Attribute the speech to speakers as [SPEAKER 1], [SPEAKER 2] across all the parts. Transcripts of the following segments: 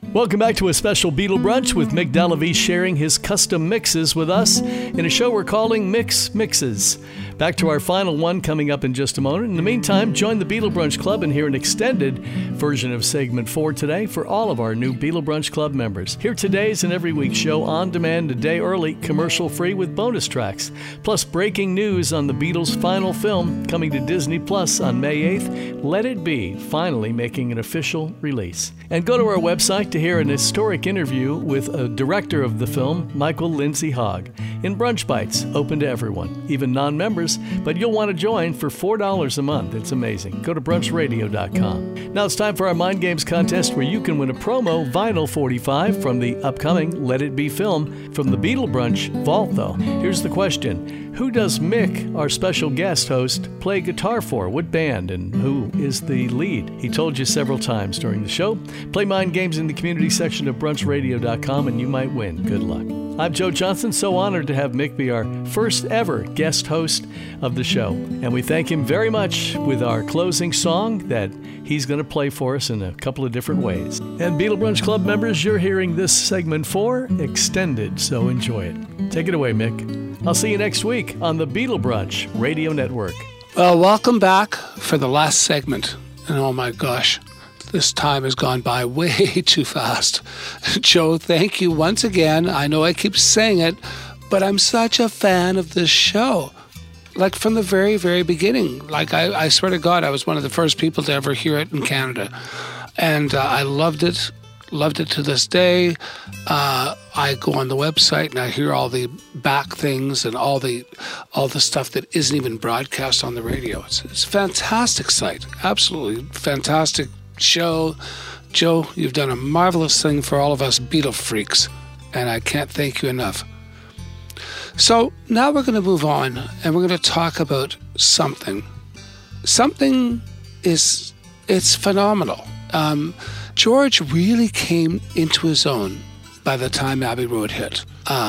[SPEAKER 1] Welcome back to a special Beatle Brunch with Mick Delavie sharing his custom mixes with us in a show we're calling Mix Mixes. Back to our final one coming up in just a moment. In the meantime, join the Beatle Brunch Club and hear an extended version of segment 4 today for all of our new Beatle Brunch Club members. Hear today's and every week's show on demand a day early, commercial-free with bonus tracks. Plus breaking news on the Beatles' final film coming to Disney Plus on May 8th, Let It Be, finally making an official release. And go to our website to hear an historic interview with a director of the film, Michael Lindsay Hogg, in Brunch Bites, open to everyone, even non-members, but you'll want to join for $4 a month. It's amazing. Go to brunchradio.com. Now it's time for our Mind Games contest where you can win a promo vinyl 45 from the upcoming Let It Be film from the Beatle Brunch Vault, though. Here's the question. Who does Mick, our special guest host, play guitar for? What band? And who is the lead? He told you several times during the show. Play Mind Games in the community section of brunchradio.com and you might win. Good luck. I'm Joe Johnson, so honored to have Mick be our first ever guest host of the show. And we thank him very much with our closing song that he's going to play for us in a couple of different ways. And Beatle Brunch Club members, you're hearing this segment 4 extended, so enjoy it. Take it away, Mick. I'll see you next week on the Beatle Brunch Radio Network.
[SPEAKER 2] Well, welcome back for the last segment. And oh my gosh, this time has gone by way too fast. Joe, thank you once again. I know I keep saying it, but I'm such a fan of this show. Like from the very, very beginning. Like I swear to God, I was one of the first people to ever hear it in Canada. And I loved it. Loved it to this day. I go on the website and I hear all the back things and all the stuff that isn't even broadcast on the radio. It's a fantastic site. Absolutely fantastic show. Joe, you've done a marvelous thing for all of us Beatle freaks, and I can't thank you enough. So now we're going to move on and we're going to talk about something. Something it's phenomenal. George really came into his own by the time Abbey Road hit.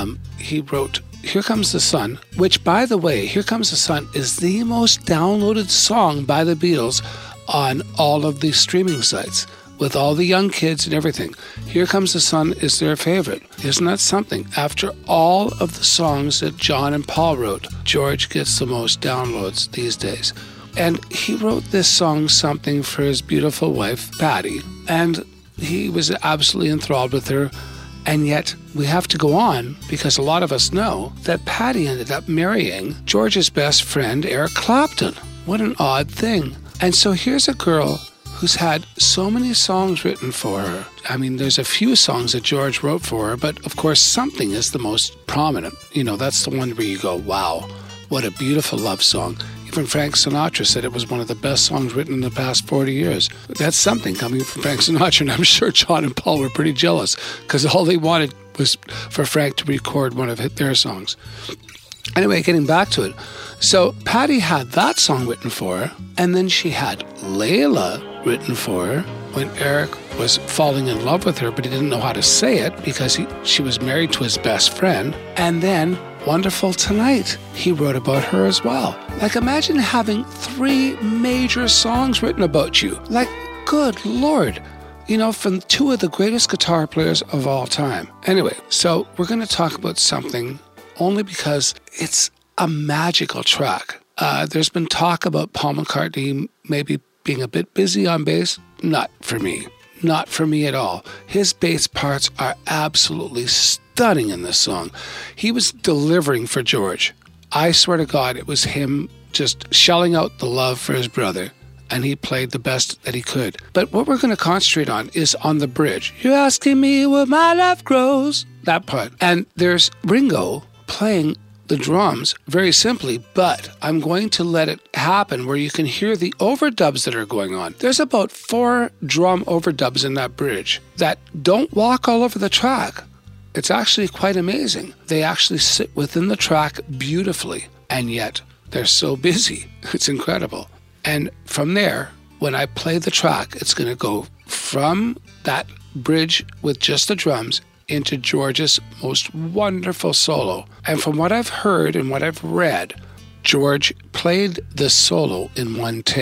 [SPEAKER 2] He wrote Here Comes the Sun, which, by the way, Here Comes the Sun is the most downloaded song by the Beatles on all of the streaming sites, with all the young kids and everything. Here Comes the Sun is their favorite. Isn't that something? After all of the songs that John and Paul wrote, George gets the most downloads these days. And he wrote this song, Something, for his beautiful wife, Patty. And he was absolutely enthralled with her. And yet, we have to go on, because a lot of us know that Patty ended up marrying George's best friend, Eric Clapton. What an odd thing. And so here's a girl who's had so many songs written for her. I mean, there's a few songs that George wrote for her, but of course, Something is the most prominent. You know, that's the one where you go, wow, what a beautiful love song. Even Frank Sinatra said it was one of the best songs written in the past 40 years. That's something coming from Frank Sinatra, and I'm sure John and Paul were pretty jealous because all they wanted was for Frank to record one of their songs. Anyway, getting back to it. So Patty had that song written for her, and then she had Layla written for her when Eric was falling in love with her, but he didn't know how to say it because she was married to his best friend. And then Wonderful Tonight, he wrote about her as well. Like, imagine having 3 major songs written about you. Like, good Lord. You know, from 2 of the greatest guitar players of all time. Anyway, so we're going to talk about Something only because it's a magical track. There's been talk about Paul McCartney maybe being a bit busy on bass. Not for me. Not for me at all. His bass parts are absolutely stunning in this song. He was delivering for George. I swear to God, it was him just shelling out the love for his brother, and he played the best that he could. But what we're going to concentrate on is on the bridge. You're asking me where my love grows. That part. And there's Ringo playing the drums very simply, but I'm going to let it happen where you can hear the overdubs that are going on. There's about 4 drum overdubs in that bridge that don't walk all over the track. It's actually quite amazing. They actually sit within the track beautifully, and yet they're so busy. It's incredible. And from there, when I play the track, it's going to go from that bridge with just the drums into George's most wonderful solo. And from what I've heard and what I've read, George played this solo in one take.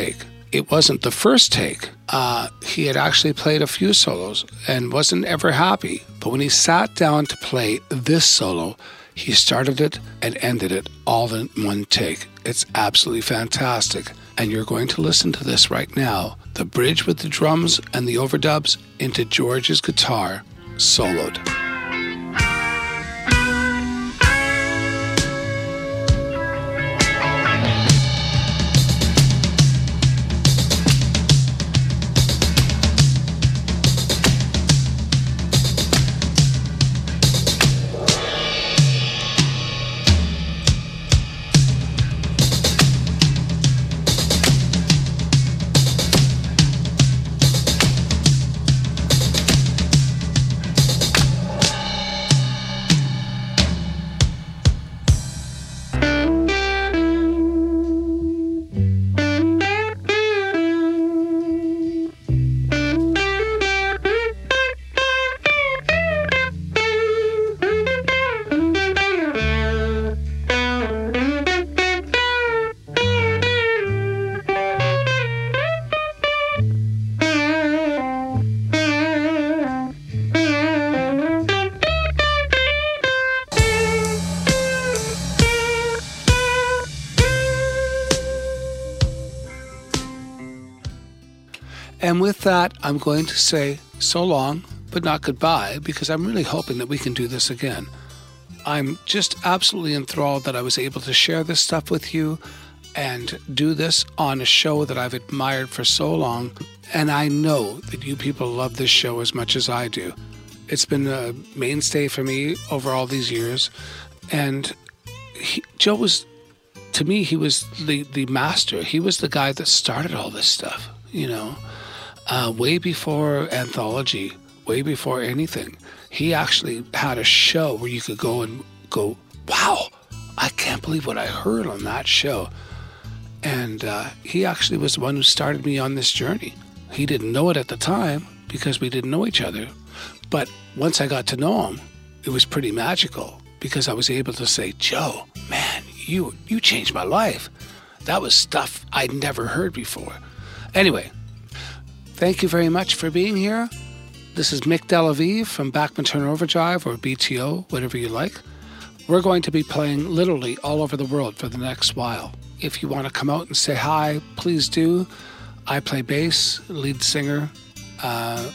[SPEAKER 2] it wasn't the first take. He had actually played a few solos and wasn't ever happy. But when he sat down to play this solo, he started it and ended it all in one take. It's absolutely fantastic. And you're going to listen to this right now. The bridge with the drums and the overdubs into George's guitar, soloed. And with that, I'm going to say so long, but not goodbye, because I'm really hoping that we can do this again. I'm just absolutely enthralled that I was able to share this stuff with you and do this on a show that I've admired for so long. And I know that you people love this show as much as I do. It's been a mainstay for me over all these years. And Joe was, to me, he was the master. He was the guy that started all this stuff, you know. Way before Anthology, way before anything, he actually had a show where you could go, wow, I can't believe what I heard on that show. And he actually was the one who started me on this journey. He didn't know it at the time because we didn't know each other. But once I got to know him, it was pretty magical because I was able to say, Joe, man, you changed my life. That was stuff I'd never heard before. Anyway, thank you very much for being here. This is Mick Delavive from Bachman Turner Overdrive, or BTO, whatever you like. We're going to be playing literally all over the world for the next while. If you want to come out and say hi, please do. I play bass, lead singer. I'd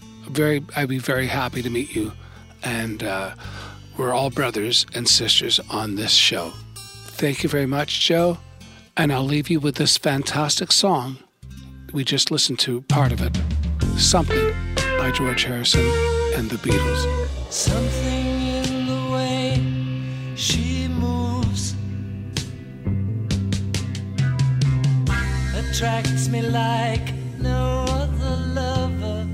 [SPEAKER 2] be very happy to meet you. And we're all brothers and sisters on this show. Thank you very much, Joe. And I'll leave you with this fantastic song. We just listened to part of it. Something by George Harrison and the Beatles.
[SPEAKER 3] Something in the way she moves attracts me like no other lover.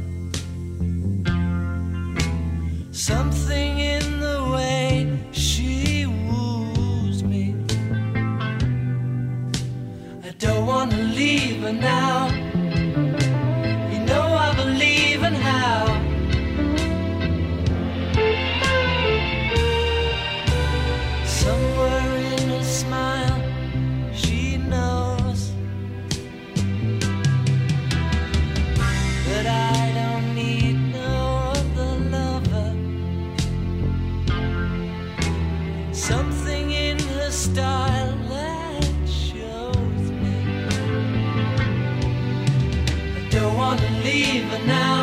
[SPEAKER 3] Something in the way she woos me. I don't want to leave her now. You know I believe in how. Somewhere in her smile, she knows that I don't need no other lover. Something in her style that shows me I don't want to leave her now.